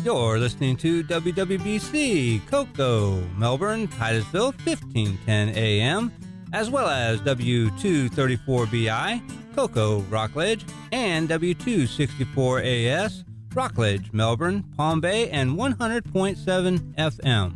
You're listening to WWBC, Cocoa, Melbourne, Titusville, 1510 AM, as well as W234BI, Cocoa, Rockledge, and W264AS, Rockledge, Melbourne, Palm Bay, and 100.7 FM.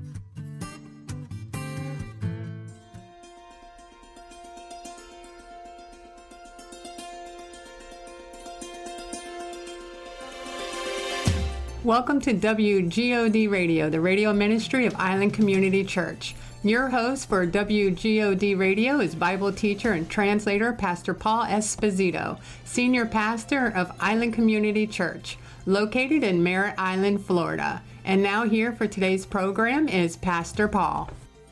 Welcome to WGOD Radio, the radio ministry of Island Community Church. Your host for WGOD Radio is Bible teacher and translator Pastor Paul Esposito, senior pastor of Island Community Church, located in Merritt Island, Florida. And now here for today's program is Pastor Paul.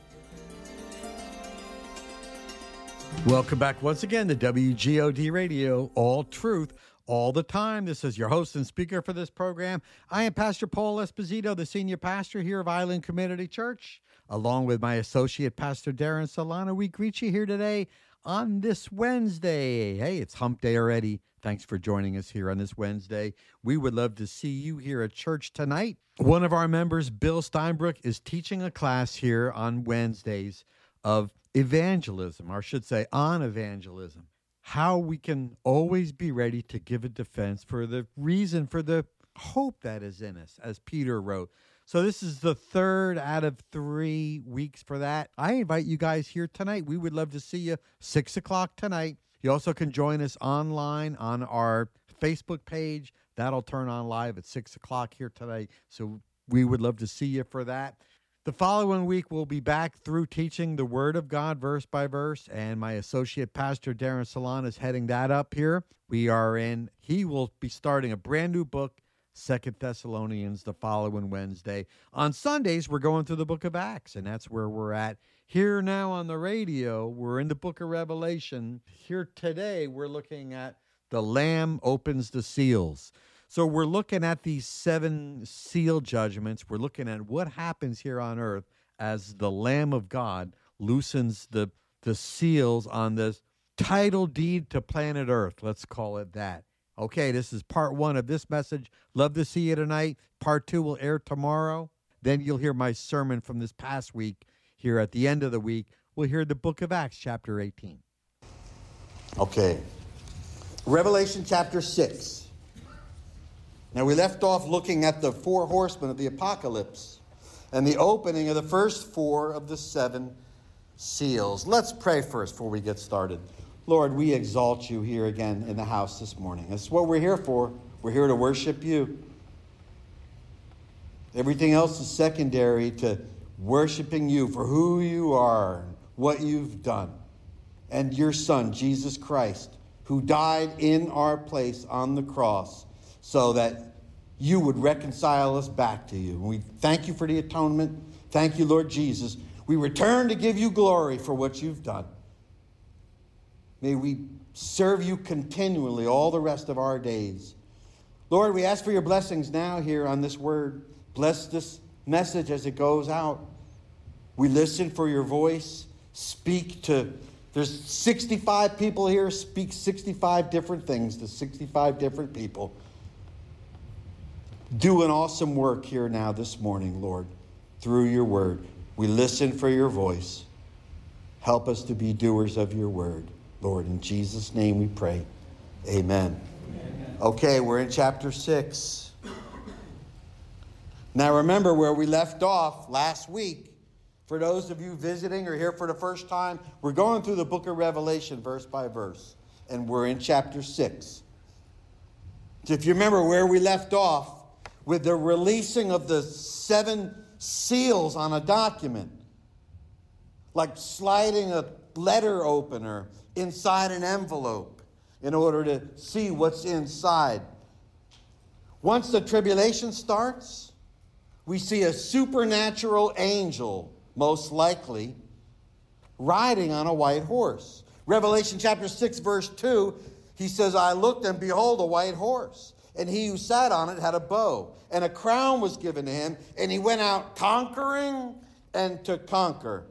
Welcome back once again to WGOD Radio, all truth, all the time. This is your host and speaker for this program. I am Pastor Paul Esposito, the senior pastor here of Island Community Church, along with my associate pastor Darren Solano. We greet you here today on this Wednesday. Hey, it's hump day already. Thanks for joining us here on this Wednesday. We would love to see you here at church tonight. One of our members, Bill Steinbrook, is teaching a class here on Wednesdays of evangelism, or I should say on evangelism. How we can always be ready to give a defense for the reason, for the hope that is in us, as Peter wrote. So this is the third out of 3 weeks for that. I invite you guys here tonight. We would love to see you 6 o'clock tonight. You also can join us online on our Facebook page. That'll turn on live at 6 o'clock here tonight. So we would love to see you for that. The following week, we'll be back through teaching the Word of God verse by verse, and my associate pastor, Darren Solano, is heading that up here. He will be starting a brand new book, 2 Thessalonians, the following Wednesday. On Sundays, we're going through the book of Acts, and that's where we're at. Here now on the radio, we're in the book of Revelation. Here today, we're looking at the Lamb opens the seals. So we're looking at these 7 seal judgments. We're looking at what happens here on earth as the Lamb of God loosens the seals on this title deed to planet Earth. Let's call it that. Okay, this is part 1 of this message. Love to see you tonight. Part 2 will air tomorrow. Then you'll hear my sermon from this past week. Here at the end of the week, we'll hear the book of Acts, chapter 18. Okay, Revelation chapter 6. Now, we left off looking at the 4 horsemen of the apocalypse and the opening of the first 4 of the 7 seals. Let's pray first before we get started. Lord, we exalt you here again in the house this morning. That's what we're here for. We're here to worship you. Everything else is secondary to worshiping you for who you are, what you've done, and your Son, Jesus Christ, who died in our place on the cross, so that you would reconcile us back to you. And we thank you for the atonement. Thank you, Lord Jesus. We return to give you glory for what you've done. May we serve you continually all the rest of our days. Lord, we ask for your blessings now here on this word. Bless this message as it goes out. We listen for your voice. There's 65 people here. Speak 65 different things to 65 different people. Do an awesome work here now this morning, Lord, through your word. We listen for your voice. Help us to be doers of your word, Lord. In Jesus' name we pray. Amen. Amen. Okay, we're in chapter 6. Now remember where we left off last week. For those of you visiting or here for the first time, we're going through the book of Revelation verse by verse. And we're in chapter 6. So if you remember where we left off, with the releasing of the 7 seals on a document, like sliding a letter opener inside an envelope in order to see what's inside. Once the tribulation starts, we see a supernatural angel, most likely, riding on a white horse. Revelation chapter 6, verse 2, he says, I looked and behold a white horse. And he who sat on it had a bow, and a crown was given to him, and he went out conquering and to conquer.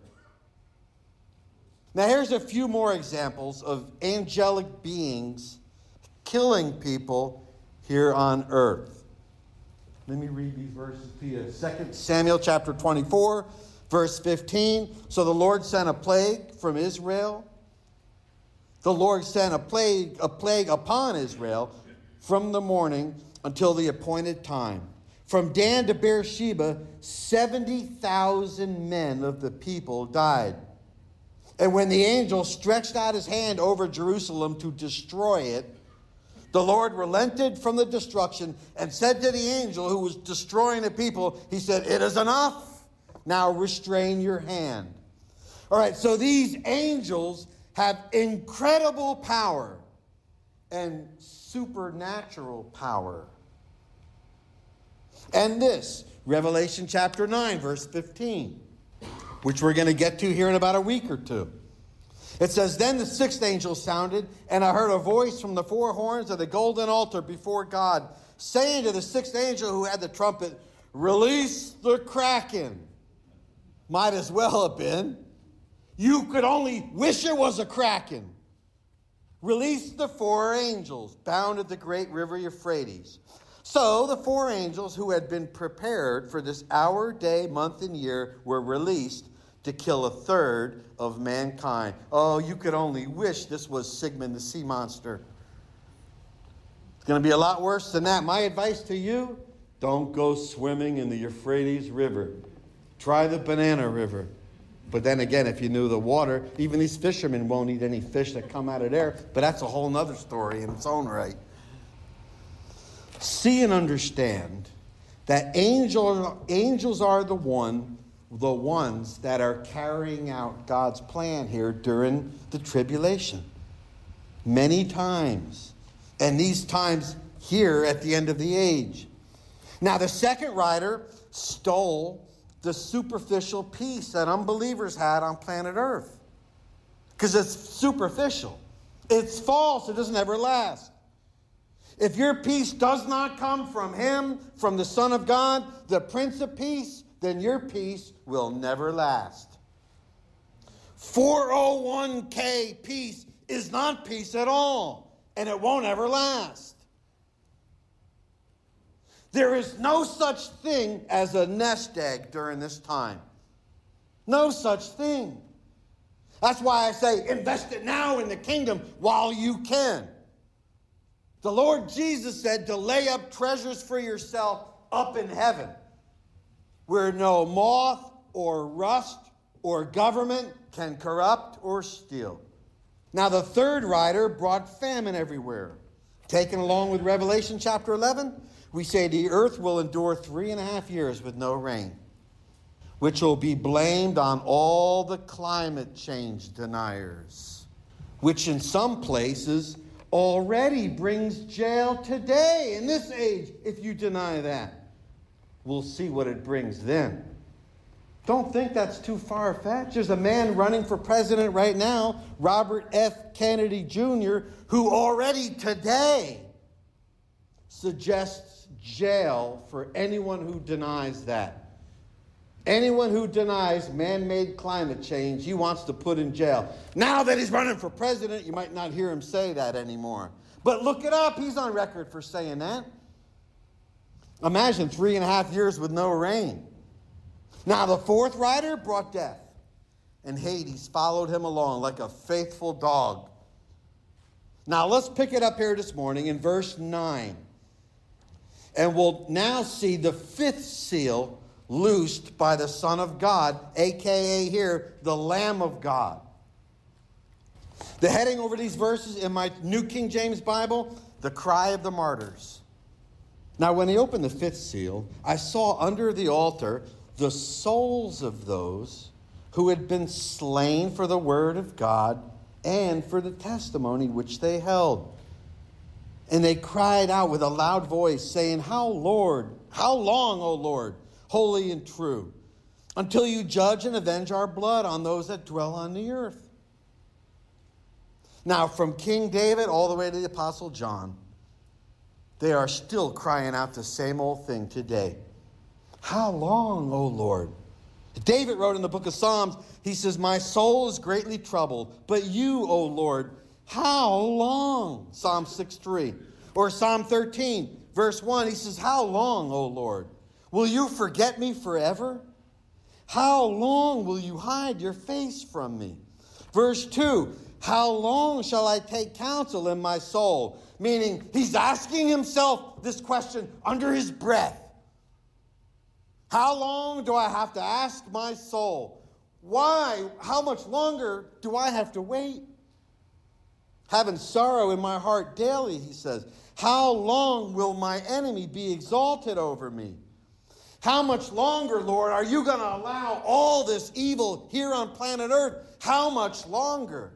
Now here's a few more examples of angelic beings killing people here on earth. Let me read these verses to you. 2 Samuel chapter 24, verse 15. So the Lord sent a plague from Israel. The Lord sent a plague upon Israel from the morning until the appointed time. From Dan to Beersheba, 70,000 men of the people died. And when the angel stretched out his hand over Jerusalem to destroy it, the Lord relented from the destruction and said to the angel who was destroying the people, he said, "It is enough. Now restrain your hand." All right, so these angels have incredible power and supernatural power. And this, Revelation chapter 9, verse 15, which we're going to get to here in about a week or two. It says, "Then the sixth angel sounded, and I heard a voice from the four horns of the golden altar before God, saying to the sixth angel who had the trumpet, 'Release the kraken.'" Might as well have been. You could only wish it was a kraken. "Release the four angels bound at the great river Euphrates." So the four angels who had been prepared for this hour, day, month, and year were released to kill a third of mankind. Oh, you could only wish this was Sigmund the sea monster. It's going to be a lot worse than that. My advice to you, don't go swimming in the Euphrates River. Try the Banana River. But then again, if you knew the water, even these fishermen won't eat any fish that come out of there. But that's a whole other story in its own right. See and understand that angels are the ones that are carrying out God's plan here during the tribulation. Many times. And these times here at the end of the age. Now the second rider stole the superficial peace that unbelievers had on planet Earth. Because it's superficial. It's false. It doesn't ever last. If your peace does not come from Him, from the Son of God, the Prince of Peace, then your peace will never last. 401k peace is not peace at all, and it won't ever last. There is no such thing as a nest egg during this time. No such thing. That's why I say invest it now in the kingdom while you can. The Lord Jesus said to lay up treasures for yourself up in heaven, where no moth or rust or government can corrupt or steal. Now the third rider brought famine everywhere. Taken along with Revelation chapter 11, we say the earth will endure 3.5 years with no rain, which will be blamed on all the climate change deniers, which in some places already brings jail today in this age if you deny that. We'll see what it brings then. Don't think that's too far-fetched. There's a man running for president right now, Robert F. Kennedy Jr., who already today suggests jail for anyone who denies that. Anyone who denies man-made climate change, he wants to put in jail. Now that he's running for president, you might not hear him say that anymore. But look it up. He's on record for saying that. Imagine 3.5 years with no rain. Now the fourth rider brought death, and Hades followed him along like a faithful dog. Now let's pick it up here this morning in verse 9. And we'll now see the fifth seal loosed by the Son of God, a.k.a. here, the Lamb of God. The heading over these verses in my New King James Bible, the cry of the martyrs. Now, when he opened the fifth seal, I saw under the altar the souls of those who had been slain for the word of God and for the testimony which they held. And they cried out with a loud voice, saying, How long, O Lord, holy and true, until you judge and avenge our blood on those that dwell on the earth? Now, from King David all the way to the Apostle John, they are still crying out the same old thing today. How long, O Lord? David wrote in the book of Psalms, he says, My soul is greatly troubled, but you, O Lord, how long? Psalm 6:3. Or Psalm 13, verse 1, he says, how long, O Lord, will you forget me forever? How long will you hide your face from me? Verse 2, how long shall I take counsel in my soul? Meaning, he's asking himself this question under his breath. How long do I have to ask my soul? Why? How much longer do I have to wait? Having sorrow in my heart daily, he says. How long will my enemy be exalted over me? How much longer, Lord, are you going to allow all this evil here on planet Earth? How much longer?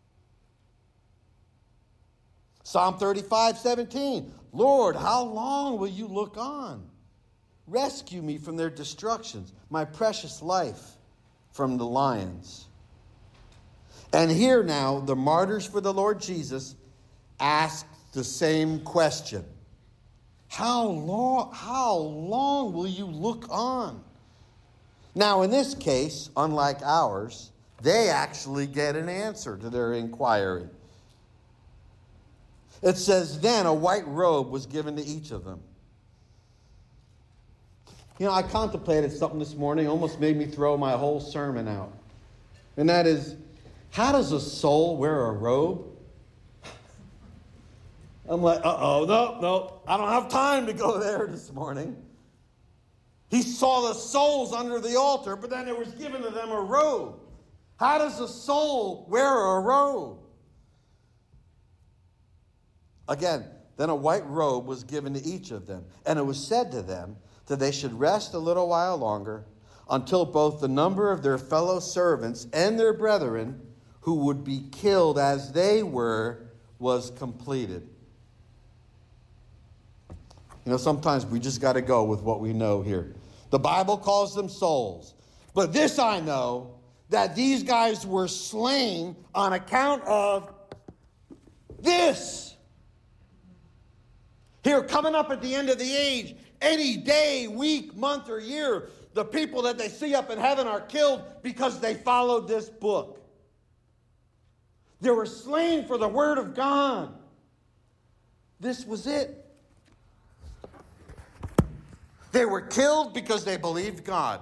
Psalm 35:17. Lord, how long will you look on? Rescue me from their destructions, my precious life from the lions. And here now, the martyrs for the Lord Jesus ask the same question. How long will you look on? Now, in this case, unlike ours, they actually get an answer to their inquiry. It says, then a white robe was given to each of them. You know, I contemplated something this morning, almost made me throw my whole sermon out. And that is, how does a soul wear a robe? I'm like, no, I don't have time to go there this morning. He saw the souls under the altar, but then it was given to them a robe. How does a soul wear a robe? Again, then a white robe was given to each of them, and it was said to them that they should rest a little while longer until both the number of their fellow servants and their brethren who would be killed as they were was completed. You know, sometimes we just got to go with what we know here. The Bible calls them souls. But this I know, that these guys were slain on account of this. Here, coming up at the end of the age, any day, week, month, or year, the people that they see up in heaven are killed because they followed this book. They were slain for the word of God. This was it. They were killed because they believed God.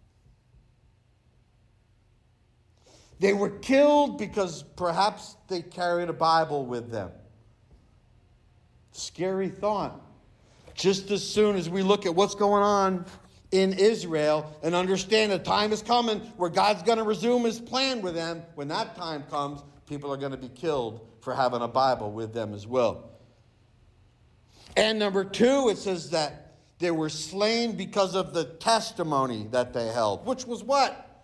They were killed because perhaps they carried a Bible with them. Scary thought. Just as soon as we look at what's going on in Israel and understand the time is coming where God's going to resume his plan with them, when that time comes, people are going to be killed for having a Bible with them as well. And number 2, it says that they were slain because of the testimony that they held, which was what?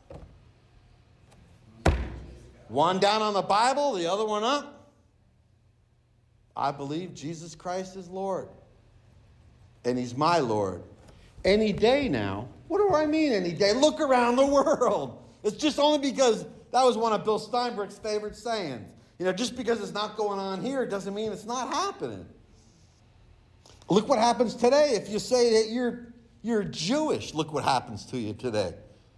One down on the Bible, the other one up. I believe Jesus Christ is Lord. And he's my Lord. Any day now. What do I mean any day? Look around the world. It's just only because that was one of Bill Steinberg's favorite sayings. You know, just because it's not going on here doesn't mean it's not happening. Look what happens today. If you say that you're Jewish, look what happens to you today.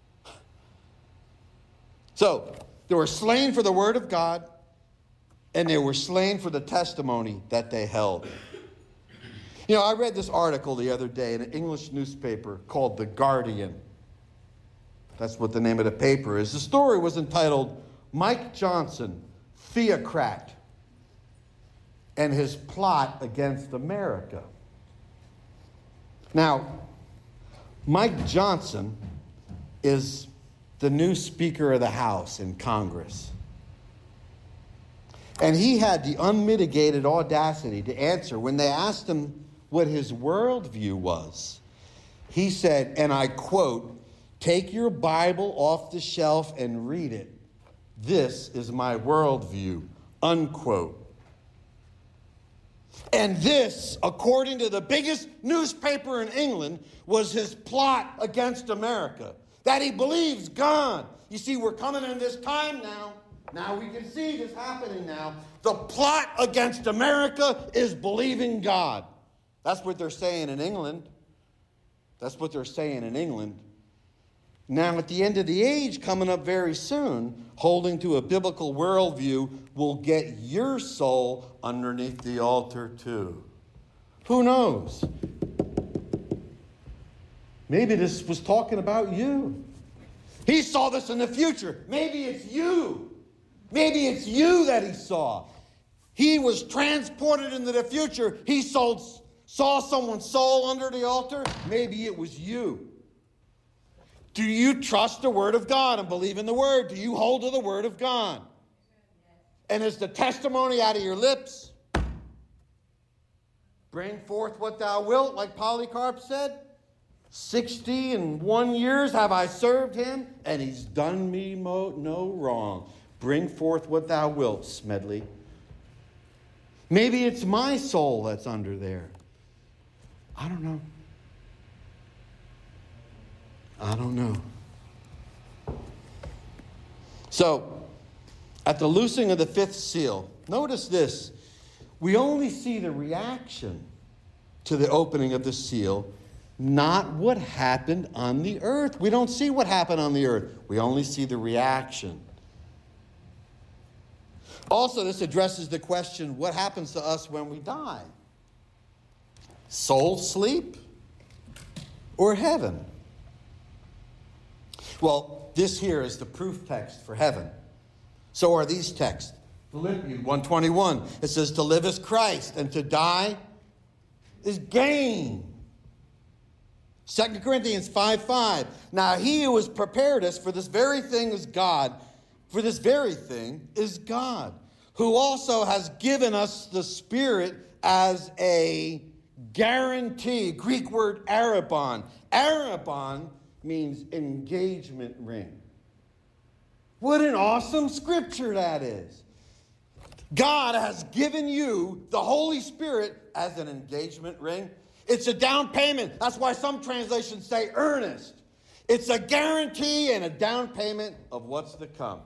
So, they were slain for the word of God, and they were slain for the testimony that they held. You know, I read this article the other day in an English newspaper called The Guardian. That's what the name of the paper is. The story was entitled, Mike Johnson, Theocrat, and his plot against America. Now, Mike Johnson is the new Speaker of the House in Congress. And he had the unmitigated audacity to answer when they asked him what his worldview was. He said, and I quote, "Take your Bible off the shelf and read it. This is my worldview," unquote. And this, according to the biggest newspaper in England, was his plot against America. That he believes God. You see, we're coming in this time now. Now we can see this happening now. The plot against America is believing God. That's what they're saying in England. That's what they're saying in England. Now, at the end of the age, coming up very soon, holding to a biblical worldview will get your soul underneath the altar too. Who knows? Maybe this was talking about you. He saw this in the future. Maybe it's you. Maybe it's you that he saw. He was transported into the future. He saw someone's soul under the altar. Maybe it was you. Do you trust the Word of God and believe in the Word? Do you hold to the Word of God? And is the testimony out of your lips? Bring forth what thou wilt, like Polycarp said. 61 years have I served him, and he's done me no wrong. Bring forth what thou wilt, Smedley. Maybe it's my soul that's under there. I don't know. I don't know. So, at the loosing of the fifth seal, notice this. We only see the reaction to the opening of the seal, not what happened on the earth. We don't see what happened on the earth. We only see the reaction. Also, this addresses the question, what happens to us when we die? Soul sleep or heaven? Well, this here is the proof text for heaven. So are these texts. Philippians 1:21, it says, to live is Christ, and to die is gain. 2 Corinthians 5:5, now he who has prepared us for this very thing is God. For this very thing is God, who also has given us the Spirit as a guarantee. Greek word arrabon. Arrabon means engagement ring. What an awesome scripture that is. God has given you the Holy Spirit as an engagement ring. It's a down payment. That's why some translations say earnest. It's a guarantee and a down payment of what's to come.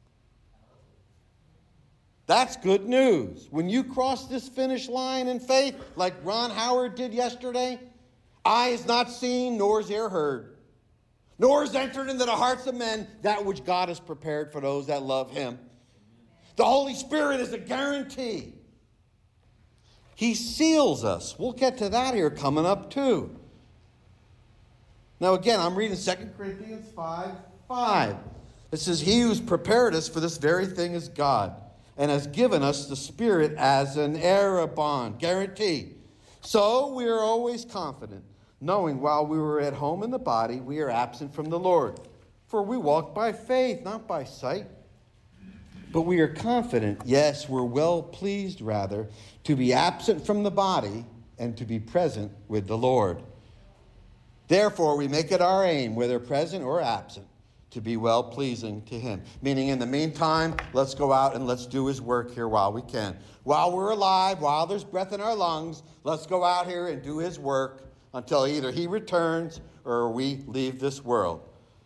That's good news. When you cross this finish line in faith, like Ron Howard did yesterday, eye is not seen, nor is ear heard, nor is entered into the hearts of men that which God has prepared for those that love him. The Holy Spirit is a guarantee. He seals us. We'll get to that here coming up too. Now again, I'm reading 2 Corinthians 5:5. It says, he who's prepared us for this very thing is God, and has given us the Spirit as an arrabon, guarantee. So we are always confident, knowing while we were at home in the body, we are absent from the Lord. For we walk by faith, not by sight. But we are confident, yes, we're well pleased, rather, to be absent from the body and to be present with the Lord. Therefore, we make it our aim, whether present or absent, to be well-pleasing to him. Meaning, in the meantime, let's go out and let's do his work here while we can. While we're alive, while there's breath in our lungs, let's go out here and do his work until either he returns or we leave this world.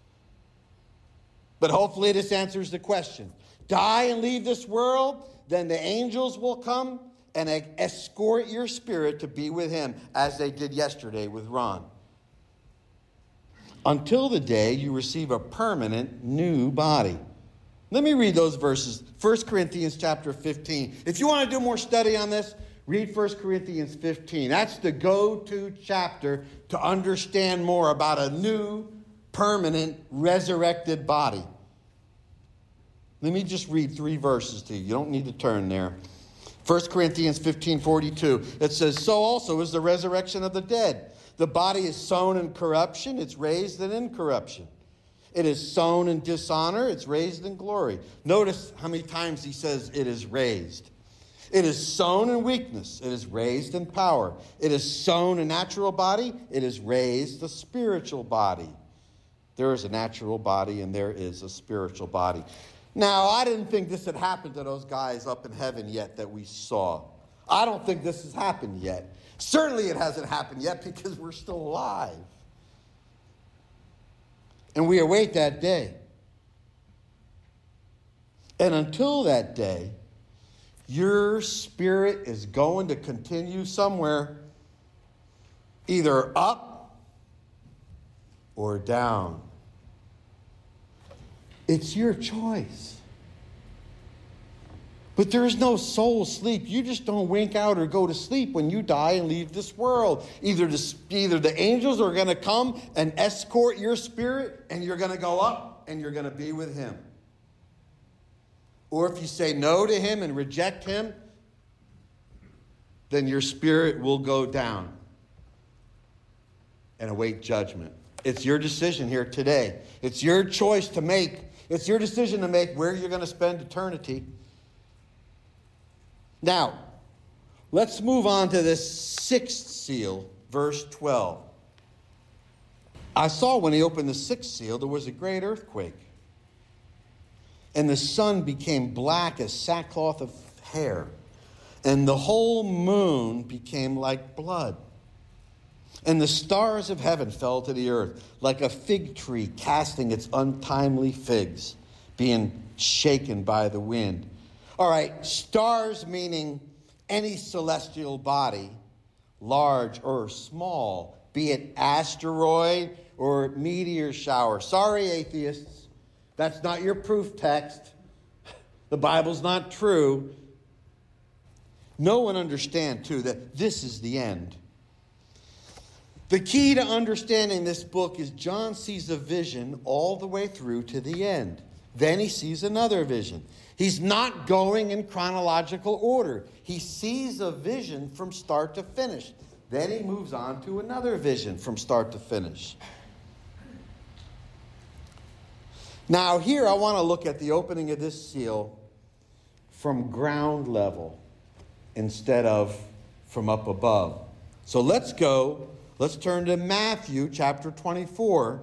But hopefully this answers the question. Die and leave this world, then the angels will come and escort your spirit to be with him, as they did yesterday with Ron. Until the day you receive a permanent new body. Let me read those verses. 1 Corinthians chapter 15. If you want to do more study on this, read 1 Corinthians 15. That's the go-to chapter to understand more about a new, permanent, resurrected body. Let me just read 3 verses to you. You don't need to turn there. 1 Corinthians 15:42. It says, so also is the resurrection of the dead. The body is sown in corruption, it's raised in incorruption. It is sown in dishonor, it's raised in glory. Notice how many times he says it is raised. It is sown in weakness, it is raised in power. It is sown a natural body, it is raised a spiritual body. There is a natural body and there is a spiritual body. Now, I didn't think this had happened to those guys up in heaven yet that we saw. I don't think this has happened yet. Certainly it hasn't happened yet because we're still alive. And we await that day. And until that day, your spirit is going to continue somewhere, either up or down. It's your choice. But there is no soul sleep. You just don't wink out or go to sleep when you die and leave this world. Either the angels are going to come and escort your spirit, and you're going to go up and you're going to be with him. Or if you say no to him and reject him, then your spirit will go down and await judgment. It's your decision here today. It's your choice to make. It's your decision to make where you're going to spend eternity. Now, let's move on to this sixth seal, verse 12. I saw when he opened the sixth seal, there was a great earthquake. And the sun became black as sackcloth of hair. And the whole moon became like blood. And the stars of heaven fell to the earth, like a fig tree casting its untimely figs, being shaken by the wind. All right, stars meaning any celestial body, large or small, be it asteroid or meteor shower. Sorry, atheists, that's not your proof text. The Bible's not true. Know and understand, too, that this is the end. The key to understanding this book is John sees a vision all the way through to the end. Then he sees another vision. He's not going in chronological order. He sees a vision from start to finish. Then he moves on to another vision from start to finish. Now here I want to look at the opening of this seal from ground level instead of from up above. So let's turn to Matthew chapter 24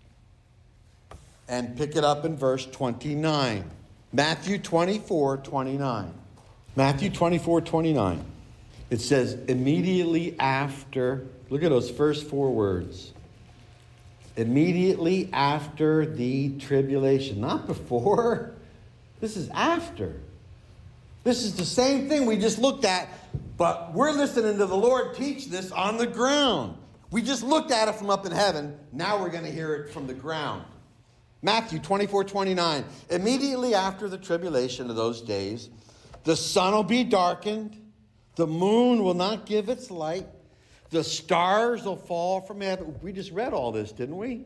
and pick it up in verse 29. Matthew 24:29. Matthew 24:29. It says, immediately after, look at those first four words. Immediately after the tribulation. Not before. This is after. This is the same thing we just looked at, but we're listening to the Lord teach this on the ground. We just looked at it from up in heaven. Now we're going to hear it from the ground. Matthew 24:29. Immediately after the tribulation of those days, the sun will be darkened, the moon will not give its light, the stars will fall from heaven. We just read all this, didn't we?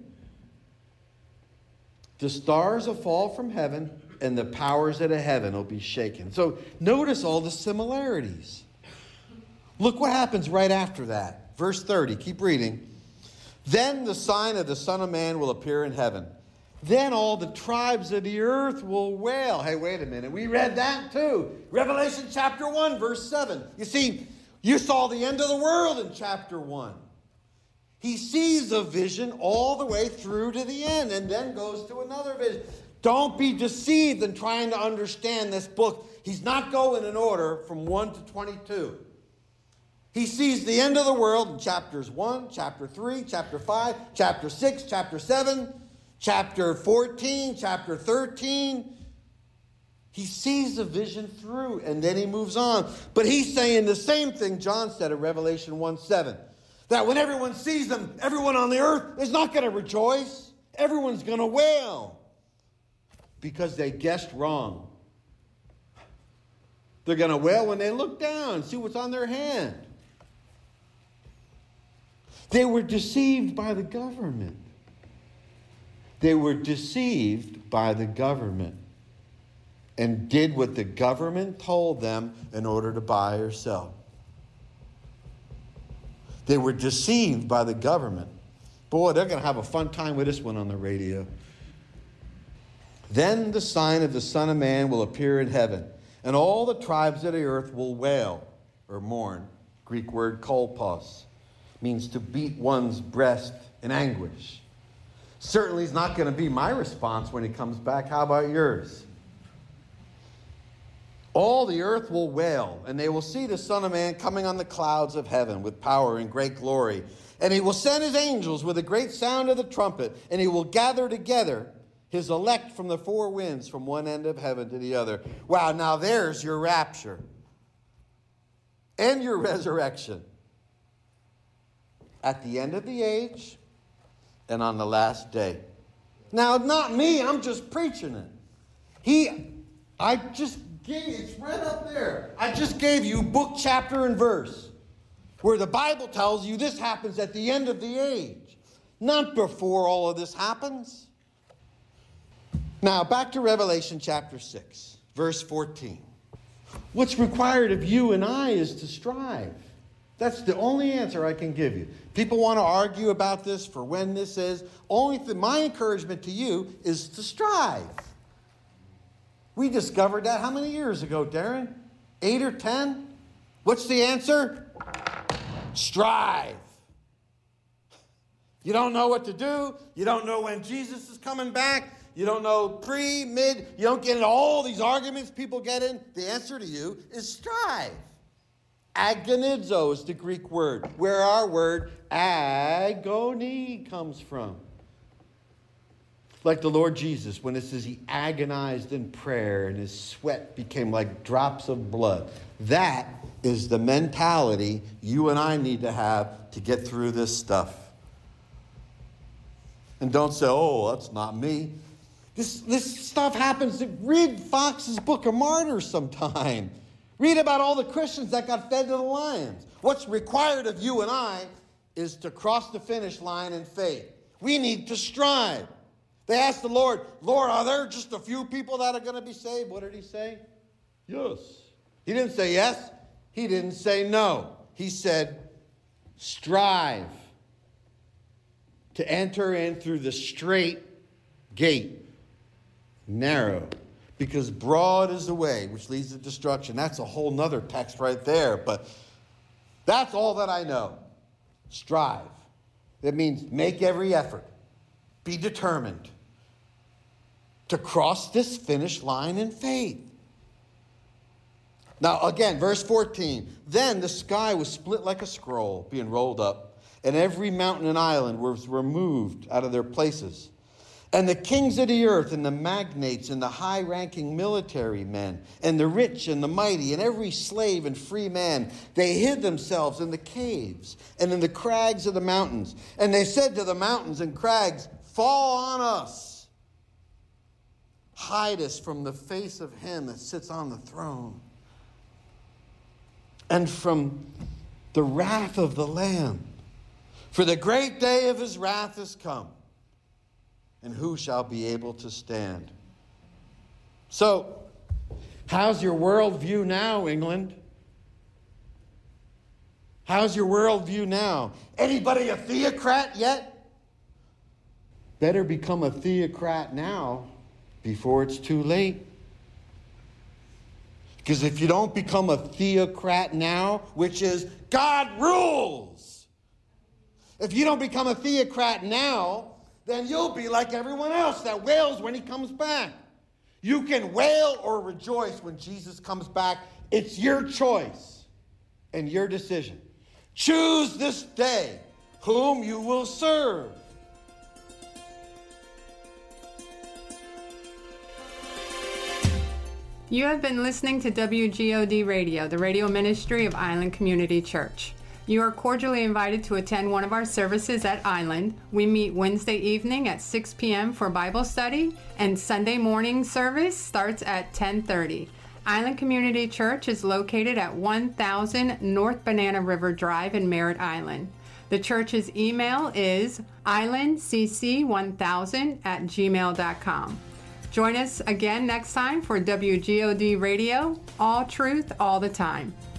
The stars will fall from heaven, and the powers of the heaven will be shaken. So notice all the similarities. Look what happens right after that. Verse 30, keep reading. Then the sign of the Son of Man will appear in heaven. Then all the tribes of the earth will wail. Hey, wait a minute. We read that too. Revelation chapter 1, verse 7. You see, you saw the end of the world in chapter 1. He sees a vision all the way through to the end and then goes to another vision. Don't be deceived in trying to understand this book. He's not going in order from 1 to 22. He sees the end of the world in chapters 1, chapter 3, chapter 5, chapter 6, chapter 7, chapter 14, chapter 13. He sees the vision through, and then he moves on. But he's saying the same thing John said in Revelation 1:7. That when everyone sees them, everyone on the earth is not going to rejoice. Everyone's going to wail. Because they guessed wrong. They're going to wail when they look down and see what's on their hand. They were deceived by the government. They were deceived by the government and did what the government told them in order to buy or sell. They were deceived by the government. Boy, they're going to have a fun time with this one on the radio. Then the sign of the Son of Man will appear in heaven, and all the tribes of the earth will wail or mourn. Greek word kolpos means to beat one's breast in anguish. Certainly is not going to be my response when he comes back. How about yours? All the earth will wail, and they will see the Son of Man coming on the clouds of heaven with power and great glory. And he will send his angels with a great sound of the trumpet, and he will gather together his elect from the four winds, from one end of heaven to the other. Wow, now there's your rapture and your resurrection. At the end of the age and on the last day. Now, not me, I'm just preaching it. I just It's right up there. I just gave you book, chapter, and verse where the Bible tells you this happens at the end of the age, not before all of this happens. Now, back to Revelation chapter 6, verse 14. What's required of you and I is to strive. That's the only answer I can give you. People want to argue about this for when this is. My encouragement to you is to strive. We discovered that how many years ago, Darren? 8 or 10? What's the answer? Strive. You don't know what to do. You don't know when Jesus is coming back. You don't know pre, mid. You don't get into all these arguments people get in. The answer to you is strive. Agonizo is the Greek word, where our word agony comes from. Like the Lord Jesus, when it says he agonized in prayer and his sweat became like drops of blood. That is the mentality you and I need to have to get through this stuff. And don't say, oh, that's not me. This stuff happens. Read Fox's Book of Martyrs sometime. Read about all the Christians that got fed to the lions. What's required of you and I is to cross the finish line in faith. We need to strive. They asked the Lord, Lord, are there just a few people that are going to be saved? What did he say? Yes. He didn't say yes. He didn't say no. He said, strive to enter in through the straight gate. Narrow. Because broad is the way which leads to destruction. That's a whole nother text right there. But that's all that I know. Strive. That means make every effort. Be determined to cross this finish line in faith. Now, again, verse 14. Then the sky was split like a scroll being rolled up, and every mountain and island was removed out of their places. And the kings of the earth and the magnates and the high-ranking military men and the rich and the mighty and every slave and free man, they hid themselves in the caves and in the crags of the mountains. And they said to the mountains and crags, fall on us. Hide us from the face of him that sits on the throne and from the wrath of the Lamb. For the great day of his wrath is come. And who shall be able to stand? So, how's your worldview now, England? How's your worldview now? Anybody a theocrat yet? Better become a theocrat now before it's too late. Because if you don't become a theocrat now, which is God rules. If you don't become a theocrat now, then you'll be like everyone else that wails when he comes back. You can wail or rejoice when Jesus comes back. It's your choice and your decision. Choose this day whom you will serve. You have been listening to WGOD Radio, the radio ministry of Island Community Church. You are cordially invited to attend one of our services at Island. We meet Wednesday evening at 6 p.m. for Bible study, and Sunday morning service starts at 10:30. Island Community Church is located at 1000 North Banana River Drive in Merritt Island. The church's email is islandcc1000@gmail.com. Join us again next time for WGOD Radio, all truth, all the time.